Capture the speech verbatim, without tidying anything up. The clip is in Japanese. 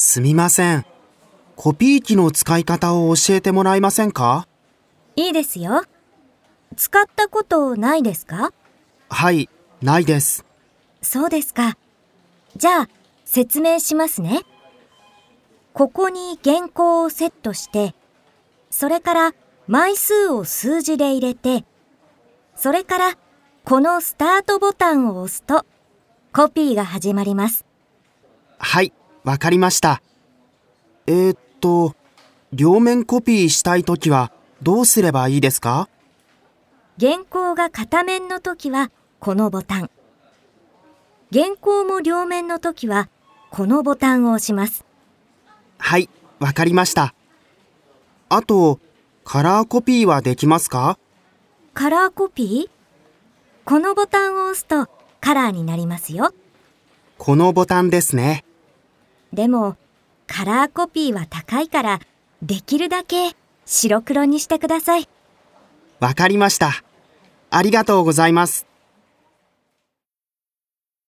すみません。コピー機の使い方を教えてもらえませんか？ いいですよ。使ったことないですか？ はい、ないです。 そうですか。じゃあ、説明しますね。ここに原稿をセットして、それから枚数を数字で入れて、それからこのスタートボタンを押すと、コピーが始まります。 はい、わかりました。えーっと、両面コピーしたいときはどうすればいいですか？ 原稿が片面のときはこのボタン。原稿も両面のときはこのボタンを押します。 はい、わかりました。あと、カラーコピーはできますか？ カラーコピー？このボタンを押すとカラーになりますよ。 このボタンですね。 でも、カラーコピーは高いから、できるだけ白黒にしてください。 わかりました。ありがとうございます。